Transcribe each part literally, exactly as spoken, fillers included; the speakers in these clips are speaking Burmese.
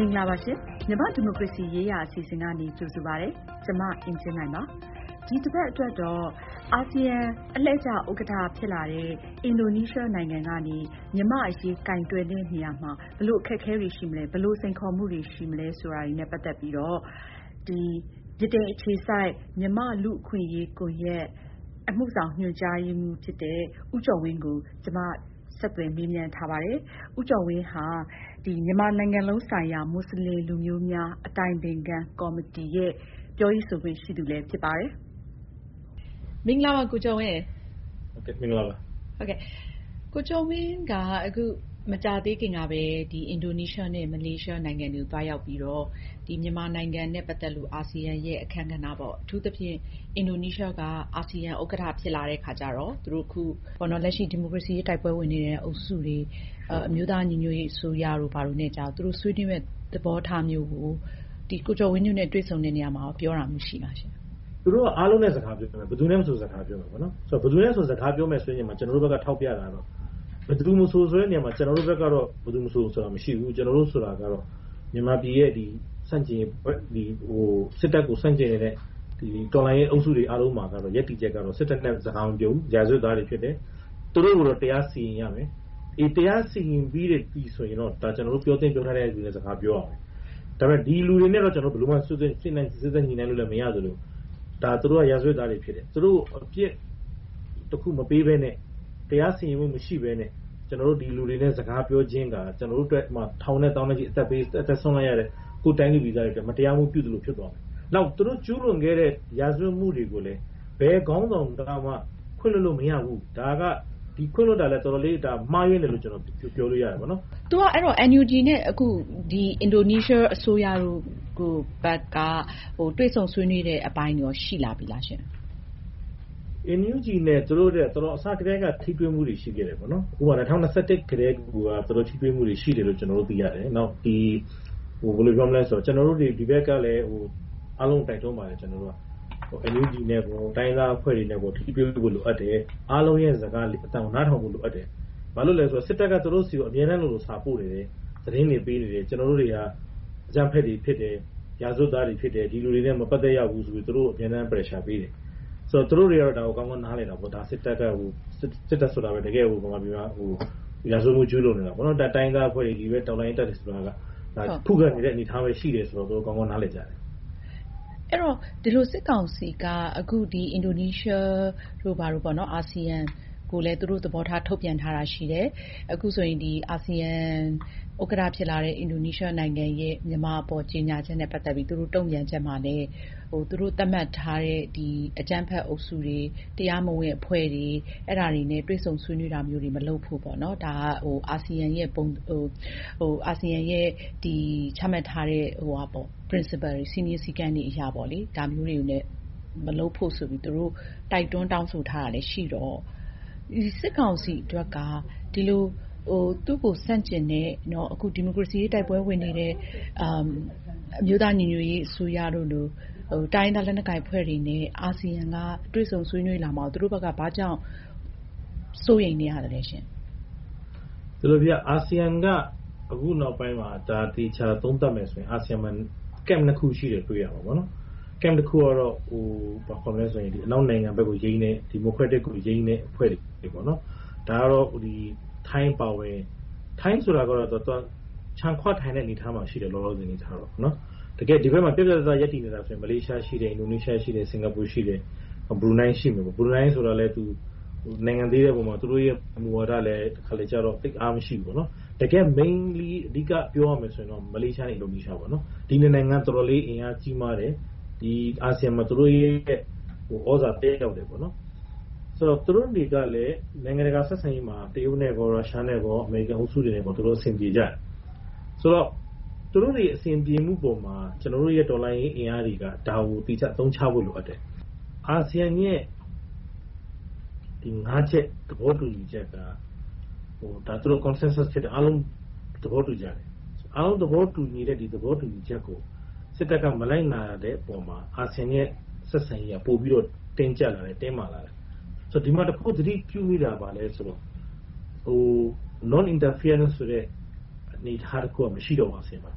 င်္ဂလာပါရှင်မြန်မာဒီမိုကရေစီရေးရာအစီအစဉ်ကနေကြိုဆိုပါရစေကျွန်မအင်ဂျင်နိုင်ပါဒီတစ်ပတ်အတွက်တော့အာဆီယံအလှည့်ကျဥက္ကဋ္ဌဖြစ်လာတဲ့အင်ဒိုနီးရှားနိုင်ငံကနေမြန်မာအရေးကင်တွယ်တဲ့နေရာမှာဘလို့အခက်အခဲတွေရှိမလဲဘလို့စိန်ခေါ်မှုတွေရှိမလဲဆိုတာတွေနဲ့ပတ်သက်ပြီးတော့ဒီဗြိတိန်အခြေစိုက်မြန်မာလူအခွင့်အရေးကွန်ရက်အမှုဆောင်ညွှန်ကြားရေးမှူးဖြစ်တဲ့ဦးကျော်ဝင်းကိုကျွန်မဆက်သွယ်မေးမြန်းထားပါတယ်ဦးကျော်ဝင်းဟာဒီမြန်မာနိုင်ငံလုံးဆိုင်ရာမွတ်စလင်လူမျိုးများအတိုင်ပင်ခံကော်မတီရဲ့ပြောရေးဆိုခွင့်ရှိသူလည်းဖြစ်ပါတယ်မင်္ဂလာပါကိုကျော်ဝင်းဟုတ်ကဲ့မင်္ဂလာပါဟုတ်ကဲ့ကိုကျော်ဝင်းကအခုမကြာသေးခင်ကပဲဒီအင်ဒိုနီးရှားနဲ့မလေးရှားနိုင်ငံတွေကိုတွားရောက်ပြီးတော့ဒီမြန်မာနိုင်ငံနဲ့ပတ်သက်လို့အာဆီယံရဲ့အခမ်းကဏ္ဍပေါ့အထူးသဖြင့်အင်ဒိုနီးရှားကအာဆီယံဥက္ကဋ္ဌဖြစ်လာတဲ့ခါကျတော့သူတို့ခုပေါ်တော့လက်ရှိဒီမိုကရေစီရေးတိုက်ပွဲဝင်နေတဲ့အုပ်စုတွေအမျိုးသားညီညွတ်ရေးအစိုးရတို့ဘာလို့နဲ့ကြာသူတို့ဆွေးနွေးမဲ့သဘောထားမျိုးကိုဒီကိုကျော်ဝင်းနဲ့တွေ့ဆုံတဲ့နေရာမှာပြောတာမျိုးရှိလားရှင်သူတို့ကအားလုံးနဲ့စကားပြောမယ်ဘယ်သူနဲ့မဆိုစကားပြောမယ်ပေါ့နော်ဆိုတော့ဘယ်သူနဲ့ဆိုစကားပြောမယ်ဆိုရင်မှကျွန်တော်တို့ဘက်ကထောက်ပြတာတော့ဘယ်သူမှဆိုဆိုတဲ့နေရာမှာကျွန်တော်တို့ဘက်ကတော့ဘယ်သူမှဆိုဆိုတာမရှိဘူးကျွန်တော်တို့ဆိုတာကတော့မြန်မာပြည်ရဲ့ဒီစန့်ကျင်ဒီဟိုစစ်တပ်ကိုစန့်ကျင်နေတဲ့ဒီတော်လိုင်းရဲ့အုပ်စုတွေအားလုံးမှာကတော့ရက်တီချက်ကတော့စစ်တပ်နဲ့စကားမပြောဘူးရာဇဝတ်သားတွေဖြစ်တယ်သူတို့ကတော့တရားစီရင်ရမယ်အေးတရားစီရင်ပြီးတဲ့ပြီးဆိုရင်တော့ဒါကျွန်တော်တို့ပြောတင်ပြောထားတဲ့လူတွေစကားပြောရမယ်ဒါပေမဲ့ဒီလူတွေနဲ့တော့ကျွန်တော်ဘယ်လိုမှစွတ်စစ်စစ်နိုင်စစ်စစ်ညီနိုင်လို့လည်းမရသလိုဒါသူတို့ကရာဇဝတ်သားတွေဖြစ်တယ်သူတို့အပြစ်တစ်ခုမပေးဘဲနဲ့တရားစီရင်မှုမရှိဘဲနဲ့ကျွန်တော်တို့ဒီလူတွေနဲ့စကားပြောခြင်းကကျွန်တော်တို့အတွက်မှထောင်နဲ့တောင်းနဲ့ကြီးအသက်ပေးအသက်ဆုံးလိုက်ရတဲ့ကိုတိုင်းလူဗီဇာတွေအတွက်မတရားမှုပြုသလိုဖြစ်သွားတယ်။နောက်သူတို့ကျူးလွန်ခဲ့တဲ့ရာဇဝတ်မှုတွေကိုလည်းဘယ်ခေါင်းဆောင်ကမှခွင့်လွှတ်လို့မရဘူး။ဒါကဒီခွင့်လွှတ်တာလည်းတော်တော်လေးဒါမှားယွင်းတယ်လို့ကျွန်တော်ပြောလို့ရတယ်ပေါ့နော်။ तू ကအဲ့တော့ N U G နဲ့အခုဒီအင်ဒိုနီးရှားအစိုးရတို့ကိုဘက်ကဟိုတွေ့ဆုံဆွေးနွေးတဲ့အပိုင်းရောရှိလာပြီလားရှင်။ N U G နဲ့သူတို့တဲ့တော်တော်အစကတည်းကထိတွေ့မှုတွေရှိခဲ့တယ်ပေါ့နော်။ဥပမာ၂၀၂၁ကတည်းကသူတို့ထိတွေ့မှုတွေရှိတယ်လို့ကျွန်တော်တို့သိရတယ်။နောက်ဒီဟိုဘယ်လိုပြောမလဲဆိုတော့ကျွန်တော်တို့ဒီဒီဘက်ကလည်းဟိုအားလုံးတိုက်တွန်းပါတယ်ကျွန်တော်တို့ကဟို N U G နဲ့ဟိုတိုင်းသားအဖွဲ့တွေနဲ့ဟိုထိတွေ့ဖို့လိုအပ်တယ်။အားလုံးရဲ့စကားအတောင်နားထောင်ဖို့လိုအပ်တယ်။ဘာလို့လဲဆိုတော့စစ်တပ်ကသူတို့စီကိုအမြဲတမ်းလို့စာပို့နေတယ်။သတင်းတွေပေးနေတယ်ကျွန်တော်တို့တွေကအကြမ်းဖက်တွေဖြစ်တယ်။ရာဇဝတ်သားတွေဖြစ်တယ်ဒီလူတွေနဲ့မပတ်သက်ရဘူးဆိုပြီးသူတို့အမြဲတမ်း pressure ပေးတယ်။ဆိုတော့သူတို့တွေကတော့ဒါကိုကောင်းကောင်းနားလည်တာပေါ့ဒါစစ်တပ်ကဟိုစစ်တပ်ဆိုတာပဲတကယ်ဟိုဘာမှပြောဟိုရာဇဝတ်မှုကျူးလွန်နေတာပေါ့နော်တိုင်းသားအဖွဲ့တွေဒီပဲတော်လိုင်းတက်တယ်ဆိုတာကဒါဖုတ်ကနေအနေထားပဲရှိတယ်ဆိုတော့သူတို့ကောင်းကောင်းနားလည်ကြတယ်အဲ့တော့ဒီလိုစစ်ကောင်စီကအခုဒီအင်ဒိုနီးရှားတို့ဘာလို့ပေါ့နော်အာဆီယံကိုလည်းသူတို့သဘောထားထုတ်ပြန်ထားတာရှိတယ်အခုဆိုရင်ဒီအာဆီယံဥက္ကဋ္ဌဖြစ်လာတဲ့အင်ဒိုနီးရှားနိုင်ငံရဲ့မြန်မာပေါ်ကြေညာချက်နဲ့ပတ်သက်ပြီးသူတို့တုံ့ပြန်ချက်မှာလည်းဟိုသူတို့သတ်မှတ်ထားတဲ့ဒီအကြမ်းဖက်အုပ်စုတွေတရားမဝင်အဖွဲ့တွေအဲ့ဒါတွေနဲ့တွေ့ဆုံဆွေးနွေးတာမျိုးတွေမလုပ်ဖို့ပေါ့နော်ဒါကဟိုအာဆီယံရဲ့ပုံဟိုဟိုအာဆီယံရဲ့ဒီချမှတ်ထားတဲ့ဟိုဟာပေါ့ principle တွေ senior စီကံတွေအရာပေါ့လေဒါမျိုးတွေကိုလည်းမလုပ်ဖို့ဆိုပြီးသူတို့တိုက်တွန်းတောင်းဆိုထားတာလည်းရှိတော့ဒီစစ်ကောင်စီအတွက်ကဒီလိုဟိုသူ့ကိုစန့်ကျင်တဲ့เนาะအခုဒီမိုကရေစီရေးတိုက်ပွဲဝင်နေတဲ့အမ်အမျိုးသားညီညွတ်ရေးအစိုးရတို့လိုဟိုတိုင်းဒေသလက်နက်ကိုင်ဖွဲ့တွေနဲ့အာဆီယံကတွေ့ဆုံဆွေးနွေးလာမှာသူတို့ဘက်ကဘာကြောင့်စိုးရိမ်နေရတယ်လဲရှင်ဒီလိုပြအာဆီယံကအခုနောက်ပိုင်းမှာဒါတေချာသုံးသပ်မယ်ဆိုရင်အာဆီယံမှာကမ်နှစ်ခုရှိတယ်တွေ့ရမှာပေါ့နော်ကမ်တစ်ခုကတော့ဟိုဘာခေါ်မလဲဆိုရင်ဒီအနောက်နိုင်ငံဘက်ကိုရင်းနေဒီမိုကရက်တစ်ကိုရင်းနေအဖွဲ့တွေပေါ့နော်ဒါကတော့ဒီထိုင်းပါဝင်ထိုင်းဆိုတာကတော့တော့ချန်ခွတ်ထိုင်းတဲ့အနေထားမှာရှိတယ်လောလောဆယ်အနေထားတော့နော်တကယ်ဒီဘက်မှာပြပြသားရက်တည်နေတာဆိုရင်မလေးရှားရှိတယ်အင်ဒိုနီးရှားရှိတယ်စင်ကာပူရှိတယ်ဘရူနိုင်းရှိမယ်ပေါ့ဘရူနိုင်းဆိုတာလည်းသူနိုင်ငံသေးတဲ့ပုံမှာသူတို့ရဲ့မူဝါဒလည်းတစ်ခါလေကျတော့တိတ်အားမရှိဘူးပေါ့နော်တကယ် mainly အဓိကပြောရမယ်ဆိုရင်တော့မလေးရှားနဲ့အင်ဒိုနီးရှားပေါ့နော်ဒီနိုင်ငံတော်တော်လေးအင်အားကြီးမားတယ်ဒီအာဆီယံမှာသူတို့ရဲ့ဟိုဩဇာတဲရောက်တယ်ပေါ့နော်ဆိုတော့သူတို့တွေကလည်းနိုင်ငံတကာဆက်ဆံရေးမှာတရုတ်နဲ့ရောရုရှားနဲ့ရောအမေရိကန်အုပ်စုတွေနဲ့ရောသူတို့အဆင်ပြေကြတယ်ဆိုတော့သူတို့တွေအဆင်ပြေမှုပုံမှာကျွန်တော်တို့ရဲ့ဒေါ်လာရင်းအင်အားတွေကဒါကိုတိကျသုံးချဖို့လိုအပ်တယ်အာဆီယံရဲ့ဒီငါးချက်သဘောတူညီချက်ကဟိုဒါသူတို့ consensus ဖြစ်တဲ့အားလုံးသဘောတူကြတယ်အားလုံးသဘောတူညီတဲ့ဒီသဘောတူညီချက်ကိုစစ်တပ်ကမလိုက်နာတဲ့ပုံမှာအာဆီယံရဲ့ဆက်ဆံရေးကပို့ပြီးတော့တင်းကျပ်လာတယ်တင်းမာလာတယ်ဆိုတော့ဒီမှာတစ်ခုသတိပြုမိတာပါလဲဆိုတော့ဟို non interference ဆိုတဲ့အနေထားတစ်ခုကမရှိတော့ပါစေမှာ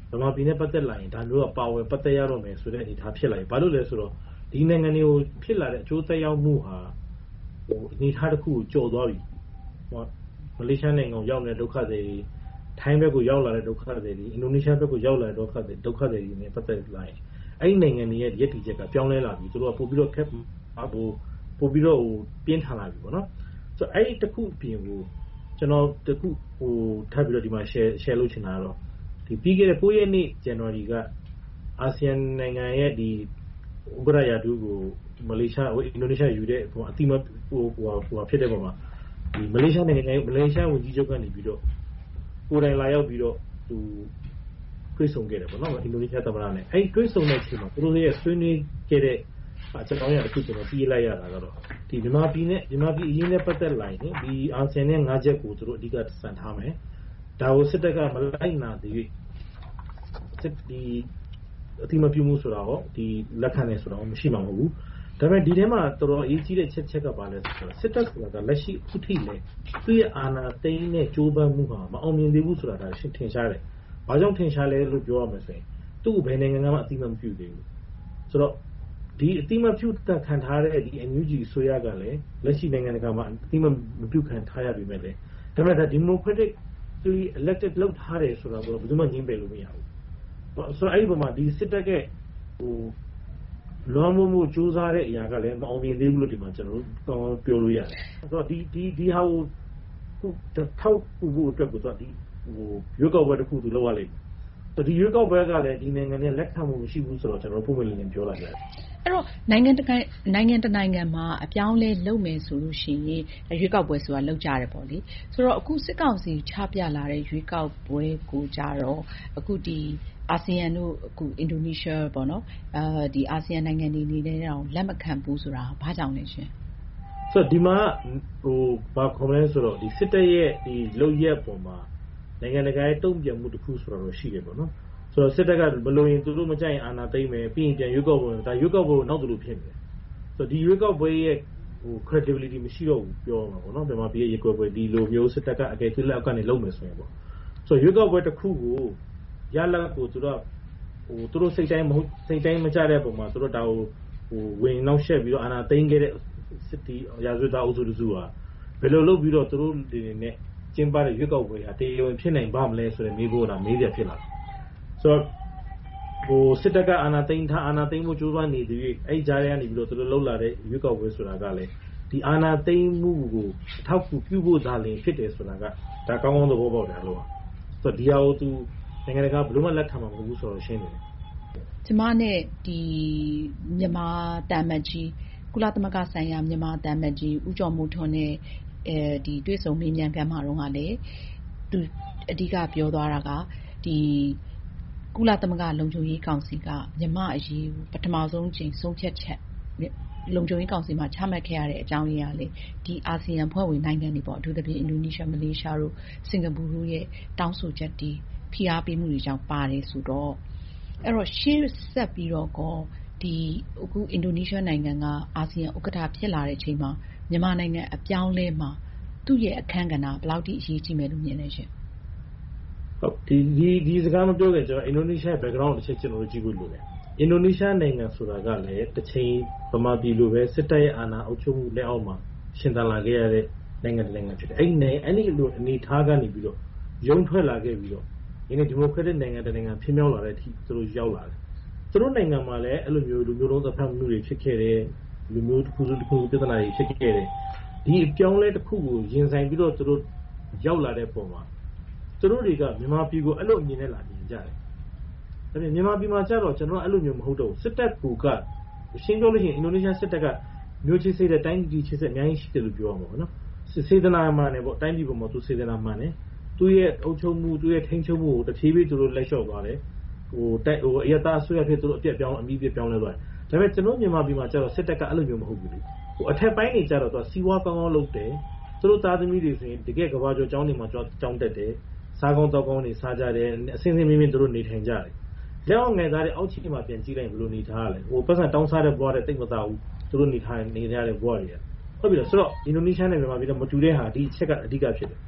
ဗမာပြည်နဲ့ပတ်သက်လာရင်ဒါမျိုးကပါဝင်ပတ်သက်ရတော့မယ်ဆိုတဲ့အနေအထားဖြစ်လာပြီဘာလို့လဲဆိုတော့ဒီနိုင်ငံတွေကိုဖြစ်လာတဲ့အကျိုးသက်ရောက်မှုဟာဟိုအနေအထားတစ်ခုကိုကျော်သွားပြီဟိုမလေးရှားနိုင်ငံကိုရောက်နေတဲ့ဒုက္ခတွေထိုင်းဘက်ကိုရောက်လာတဲ့ဒုက္ခတွေအင်ဒိုနီးရှားဘက်ကိုရောက်လာတဲ့ဒုက္ခတွေဒုက္ခတွေနဲ့ပတ်သက်လာရင်အဲ့ဒီနိုင်ငံတွေရဲ့ရည်တည်ချက်ကပြောင်းလဲလာပြီသူတို့ကပို့ပြီးတော့ခက်ဟိုပို့ပြီးတော့ဟိုပြင်းထန်လာပြီပေါ့နော်ဆိုတော့အဲ့ဒီတစ်ခုပြင်ကိုကျွန်တော်တစ်ခုဟိုထပ်ပြီးတော့ဒီမှာ share share လုပ်ချင်တာတော့ဒီပြီးခဲ့တဲ့၉ရက်နေ့ January ကအာဆီယံနိုင်ငံရဲ့ဒီဥက္ကဋ္ဌရာထူးကိုမလေးရှားဟိုအင်ဒိုနီးရှားယူတဲ့ဟိုအတိမဟိုဟိုဟိုဖြစ်တဲ့ပုံမှာဒီမလေးရှားနိုင်ငံမလေးရှားဝန်ကြီးချုပ်ကနေပြီးတော့ကိုယ်တိုင်လာရောက်ပြီးတော့သူတွေ့ဆုံခဲ့တယ်ပေါ့နော်အင်ဒိုနီးရှားသမ္မတနဲ့အဲ့တွေ့ဆုံတဲ့အချိန်မှာသူတို့ရဲ့ဆွေးနွေးခဲ့တဲ့အချက်အရတစ်ခုကျွန်တော်ပြီးလိုက်ရတာကတော့ဒီမြန်မာပြည်နဲ့မြန်မာပြည်အရေးနဲ့ပတ်သက်လာရင်ဒီအာဆီယံနဲ့၅ချက်ကိုသူတို့အဓိကစံထားမယ်ဒါကိုစစ်တပ်ကမလိုက်နာသေး၍စစ်ဒီအတိမပြုမှုဆိုတာဟောဒီလက်ခံနေဆိုတော့မရှိမှာမဟုတ်ဘူးဒါပေမဲ့ဒီထဲမှာတော်တော်အရေးကြီးတဲ့ချက်ချက်ကပါလဲဆိုတော့စစ်တပ်ဆိုတာကလက်ရှိအခုထိလဲသူ့ရဲ့အာဏာသိမ်းတဲ့ကြိုးပမ်းမှုဟာမအောင်မြင်သေးဘူးဆိုတာဒါရှင်းထင်ရှားတယ်။ဘာကြောင့်ထင်ရှားလဲလို့ပြောရမယ်ဆိုရင်သူ့ဘယ်နိုင်ငံမှအတိမပြုသေးဘူး။ဆိုတော့ဒီအတိမပြုတက်ခံထားတဲ့ဒီ N U G ဆိုရကလည်းလက်ရှိနိုင်ငံတကာမှာအတိမပြုခံထားရပြီမဲ့လေဒါပေမဲ့ဒါ democratic elected လောက်ထားတယ်ဆိုတော့ဘယ်သူမှငြင်းပယ်လို့မရဘူး။ဆိုတော့အဲ့ဒီပုံမှာဒီစစ်တပ်ကဟိုလွန်မှုမှုစူးစမ်းတဲ့အရာကလည်းမအောင်မြင်သေးဘူးလို့ဒီမှာကျွန်တော်တို့ပြောလို့ရတယ်ဆိုတော့ဒီဒီဒီဟာကိုခုထောက်ဖို့အတွက်ကိုတော့ဒီဟိုရွေးကောက်ပွဲတစ်ခုသူလုပ်ရလိမ့်မယ်ဆိုတော့ဒီရွေးကောက်ပွဲကလည်းဒီနိုင်ငံနဲ့လက်ခံမှုမရှိဘူးဆိုတော့ကျွန်တော်ပုံမှန်လေးနဲ့ပြောလိုက်ရတယ်အဲ့တော့နိုင်ငံတကာနိုင်ငံတနိုင်ငံမှာအပြောင်းလဲလုပ်မယ်ဆိုလို့ရှိရင်ရွေးကောက်ပွဲဆိုတာလုပ်ကြရတယ်ပေါ့လေဆိုတော့အခုစစ်ကောင်စီချပြလာတဲ့ရွေးကောက်ပွဲကိုကြတော့အခုဒီအာဆီယံတို့အခုအင်ဒိုနီးရှားပေါ့နော်အဲဒီအာဆီယံနိုင်ငံတွေနေနေတော့လက်မခံဘူးဆိုတာဘာကြောင့်လဲရှင်ဆိုတော့ဒီမှာဟိုဘာခေါ်မလဲဆိုတော့ဒီစစ်တပ်ရဲ့ဒီလုပ်ရက်ပုံမှာနိုင်ငံတကာရဲ့တုံ့ပြန်မှုတစ်ခုဆိုတော့ရှိတယ်ပေါ့နော်ဆိုတော့စစ်တပ်ကဘလို့ရင်သူတို့မကြိုက်ရင်အာဏာသိမ်းမယ်ပြီးရင်ပြန်ရွေးကောက်ပွဲဒါရွေးကောက်ပွဲနောက်တူလို့ဖြစ်နေတယ်ဆိုတော့ဒီရွေးကောက်ပွဲရဲ့ဟို credibility မရှိတော့ဘူးပြောမှာပေါ့နော်ဒီမှာပြည်ရဲ့ရွေးကောက်ပွဲဒီလိုမျိုးစစ်တပ်ကအကယ်၍လက်အောက်ကနေလုပ်မယ်ဆိုရင်ပေါ့ဆိုတော့ရွေးကောက်ပွဲတစ်ခုကိုရလက်ကိုသူတို့ဟိုသူတို့စိတ်တိုင်းမဟုတ်စိတ်တိုင်းမကြတဲ့ပုံမှာသူတို့ဒါဟိုဟိုဝင်နောက်ရှက်ပြီးတော့အာဏာသိမ်းခဲ့တဲ့စစ်တီရာဇဝတ်သားအုပ်စုစုဟာဘယ်လိုလုပ်ပြီးတော့သူတို့တွေနဲ့ကျင်းပတဲ့ရွေးကောက်ပွဲဟာတရားဝင်ဖြစ်နိုင်ပါမလဲဆိုတဲ့မေးဖို့တာမေးရဖြစ်လာဆိုတော့ဟိုစစ်တပ်ကအာဏာသိမ်းထားအာဏာသိမ်းမှုကြိုးပမ်းနေသည်အဲ့ကြားရကနေပြီးတော့သူတို့လှုပ်လာတဲ့ရွေးကောက်ပွဲဆိုတာကလည်းဒီအာဏာသိမ်းမှုကိုအထောက်အကူပြုဖို့သာလျှင်ဖြစ်တယ်ဆိုတာကဒါကောင်းကောင်းသဘောပေါက်တယ်လို့ဆိုတော့ဒီဟာကိုသူနိုင်ငံတကာဘယ်လိုမှလက်ခံမှာမဟုတ်ဘူးဆိုတော့ရှင်းနေတယ်ကျမနဲ့ဒီမြန်မာတမ်မတ်ကြီးကုလသမဂ္ဂဆိုင်ရာမြန်မာတမ်မတ်ကြီးဦးကျော်မိုးထွန်းနဲ့အဲဒီတွေ့ဆုံမေးမြန်းခန်းမှာတော့ကလည်းသူအဓိကပြောသွားတာကဒီကုလသမဂ္ဂလုံခြုံရေးကောင်စီကမြန်မာအရေးပထမဆုံးချိန်ဆုံးဖြတ်ချက်လုံခြုံရေးကောင်စီမှာချမှတ်ခဲ့ရတဲ့အကြောင်းရင်းကလေဒီအာဆီယံဖွဲ့ဝင်နိုင်ငံတွေပေါ့အထူးသဖြင့်အင်ဒိုနီးရှားမလေးရှားတို့စင်ကာပူတို့ရဲ့တောင်းဆိုချက်တွေဖိအားပေးမှုတွေကြောင့်ပါတယ်ဆိုတော့အဲ့တော့ရှေ့ဆက်ပြီးတော့ကောဒီအခုအင်ဒိုနီးရှားနိုင်ငံကအာဆီယံဥက္ကဋ္ဌဖြစ်လာတဲ့အချိန်မှာမြန်မာနိုင်ငံအပြောင်းလဲမှာသူ့ရဲ့အခန်းကဏ္ဍဘယ်လောက်ထိအရေးကြီးမယ်လို့မြင်လဲရှင်ဟုတ်ဒီဒီဒီစကားမပြောခင်ကျွန်တော်အင်ဒိုနီးရှား background တစ်ချက်ကျွန်တော်တို့ကြည့်ဖို့လိုတယ်အင်ဒိုနီးရှားနိုင်ငံဆိုတာကလည်းတစ်ချိန်ဗမာပြည်လိုပဲစစ်တပ်ရဲ့အာဏာအုပ်ချုပ်မှုလက်အောက်မှာရှင်သန်လာခဲ့ရတဲ့နိုင်ငံတစ်နိုင်ငံဖြစ်တယ်အဲ့ဒီနဲ့အဲ့ဒီလိုအနေထားကနေပြီးတော့ရုံထွက်လာခဲ့ပြီးတော့ဒီနေ့ဒီမိုကရက်တစ်နိုင်ငံတစ်နိုင်ငံဖြစ်မြောက်လာတဲ့အထိသူတို့ရောက်လာတယ်သူတို့နိုင်ငံမှာလည်းအဲ့လိုမျိုးလူမျိုးလုံးသဖက်မှုတွေဖြစ်ခဲ့တယ်လူမျိုးတစ်ခုတစ်ခုပြဿနာတွေဖြစ်ခဲ့တယ်ဒီအပြောင်းလဲတစ်ခုကိုရင်ဆိုင်ပြီးတော့သူတို့ရောက်လာတဲ့ပုံမှာသူတို့တွေကမြန်မာပြည်ကိုအဲ့လိုအမြင်နဲ့လာမြင်ကြတယ်ဒါပေမဲ့မြန်မာပြည်မှာကျတော့ကျွန်တော်အဲ့လိုမျိုးမဟုတ်တော့စစ်တပ်ကူကရှင်းပြောလို့ရှိရင်အင်ဒိုနီးရှားစစ်တပ်ကမျိုးချစ်စိတ်တဲ့တိုင်းပြည်ချစ်စိတ်အများကြီးရှိတယ်လို့ပြောရမှာပေါ့နော်စေတနာမှန်တယ်ပေါ့တိုင်းပြည်ပေါ်မှာသူစေတနာမှန်တယ်သူရဲ့အုပ်ချုပ်မှုသူရဲ့ထိန်းချုပ်မှုကိုတဖြည်းဖြည်းသူတို့လက်လျှော့သွားတယ်ဟိုတိုက်ဟိုအရတာဆွေးဖြစ်သူတို့အပြက်ပြောင်းအမိပြက်ပြောင်းလဲသွားတယ်ဒါပေမဲ့ကျွန်တော်မြန်မာပြည်မှာကျတော့စစ်တပ်ကအဲ့လိုမျိုးမဟုတ်ဘူးလေဟိုအထက်ပိုင်းနေကြတော့သူကစီးပွားကောင်းကောင်းလုပ်တယ်သူတို့သားသမီးတွေဆိုရင်တကယ်ကဘာကျော်ကျောင်းတွေမှာကျောင်းတက်တယ်စားကောင်းတောက်ကောင်းတွေစားကြတယ်အစင်းစင်းမင်းမင်းသူတို့နေထိုင်ကြတယ်လက်အောင်ငယ်သားတွေအောက်ခြေမှာပြန်ကြည့်လိုက်ဘယ်လိုနေထားရလဲဟိုပတ်စံတောင်းစားတဲ့ဘွားတဲ့တိတ်မသားဘူးသူတို့နေထိုင်နေကြတဲ့ဘွားတွေဟုတ်ပြီလားဆိုတော့အင်ဒိုနီးရှားနဲ့မြန်မာပြည်တော့မတူတဲ့ဟာဒီချက်ကအဓိကဖြစ်တယ်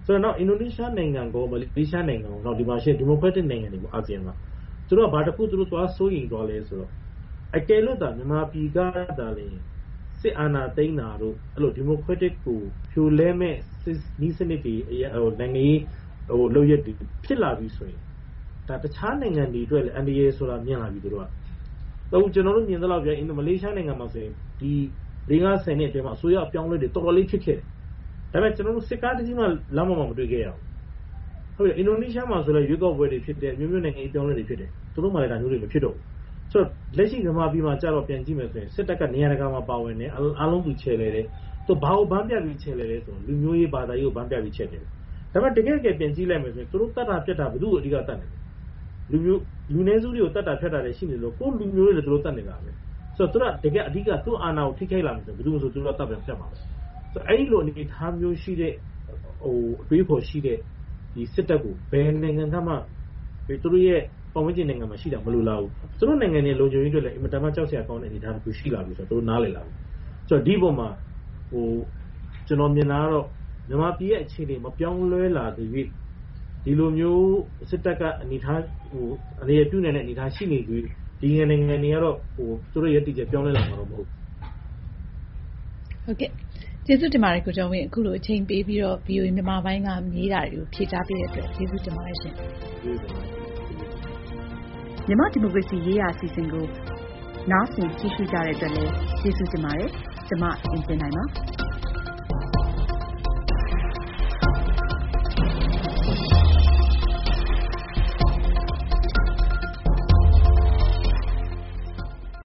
ဆိုတော့အင်ဒိုနီးရှားနိုင်ငံကိုမလေးရှားနိုင်ငံကိုတော့ဒီမှာရှိဒီမိုကရက်တစ်နိုင်ငံတွေပေါ့အာဆီယံမှာသူတို့ကဘာတစ်ခုသူတို့သွားစိုးရင်သွားလဲဆိုတော့အကယ်လို့ဒါမြန်မာပြည်ကဒါလေစစ်အာဏာသိမ်းတာတို့အဲ့လိုဒီမိုကရက်တစ်ကိုဖြိုလဲမဲ့နီးစနစ်တွေဟိုနိုင်ငံရေးဟိုလုပ်ရက်တွေဖြစ်လာပြီဆိုရင်ဒါတခြားနိုင်ငံတွေအတွက်လည်းအန်ဒီအေဆိုတာမြင်လာပြီသူတို့ကတော့ကျွန်တော်တို့မြင်သလောက်ပြအင်ဒိုမလေးရှားနိုင်ငံမှာဆိုရင်ဒီ၄၅ဆယ်နှစ်အတွင်းမှာအစိုးရအပြောင်းလဲတွေတော်တော်လေးဖြစ်ခဲ့တယ်ဒါပေမဲ့ကျွန်တော်တို့စစ်ကားတစ်စီးမှလမ်းပေါ်မှာမတွေ့ခဲ့ရဘူးဟုတ်ပြီအင်ဒိုနီးရှားမှာဆိုလည်းရွေးကောက်ပွဲတွေဖြစ်တယ်မျိုးမျိုးနိုင်ငံရေးပြောင်းလဲတွေဖြစ်တယ်သူတို့မှလည်းဒါမျိုးတွေမဖြစ်တော့ဘူးဆိုတော့လက်ရှိမြန်မာပြည်မှာကြာတော့ပြန်ကြည့်မယ်ဆိုရင်စစ်တပ်ကနေရာတကာမှာပါဝင်နေအားလုံးသူချဲလဲတယ်သူဘာကိုဗန်းပြပြီးချဲလဲလဲဆိုတော့လူမျိုးရေးဘာသာရေးကိုဗန်းပြပြီးချဲတယ်ဒါပေမဲ့တကယ်ကြပြန်ကြည့်လိုက်မယ်ဆိုရင်သူတို့တတ်တာပြတ်တာဘယ်သူ့ကိုအဓိကတတ်နေလဲလူမျိုးလူနည်းစုတွေကိုတတ်တာဖြတ်တာလည်းရှိနေလို့ကိုလူမျိုးတွေလည်းသူတို့တတ်နေတာပဲဆိုတော့သူကတကယ်အဓိကသူ့အာဏာကိုထိခိုက်လာမယ်ဆိုဘယ်သူမှဆိုသူတို့တတ်ပြန်ဖြတ်မှာပဲဆိုတော့အဲ့ဒီလိုအနေထားမျိုးရှိတဲ့ဟိုအတွေးခေါ်ရှိတဲ့ဒီစစ်တပ်ကိုဘယ်နိုင်ငံကမှသူတို့ရဲ့ပတ်ဝန်းကျင်နိုင်ငံမှာရှိတာမလို့လားဘူးသူတို့နိုင်ငံရဲ့လုံခြုံရေးတွေလည်းအင်မတန်မှကြောက်စရာကောင်းတဲ့အနေအထားတစ်ခုရှိလာပြီဆိုတော့သူတို့နားလည်လာပြီဆိုတော့ဒီပုံမှာဟိုကျွန်တော်မြင်တာကတော့မြန်မာပြည်ရဲ့အခြေအနေမပြောင်းလဲလာသေးပြီဒီလိုမျိုးစစ်တပ်ကအနေထားဟိုအနေအပြုနေတဲ့အနေထားရှိနေပြီဒီနိုင်ငံတွေကတော့ဟိုသူတို့ရဲ့တည်ကြပြောင်းလဲလာမှာတော့မဟုတ်ဟုတ်ကဲ့ကျေးဇူးတင်ပါတယ်ကိုကျော်ဝင်းအခုလိုအချိန်ပေးပြီးတော့ ဗီအိုအေ မြန်မာပိုင်းကမေးတာတွေကိုဖြေကြားပေးတဲ့အတွက်ကျေးဇူးတင်ပါတယ်ရှင်မြန်မာဒီမိုကရေစီရေးရာအစီအစဉ်ကိုနားဆင်ကြည့်ရှုကြတဲ့အတွက်လည်းကျေးဇူးတင်ပါတယ်ကျွန်မအင်ဂျင်နိုင်ပါ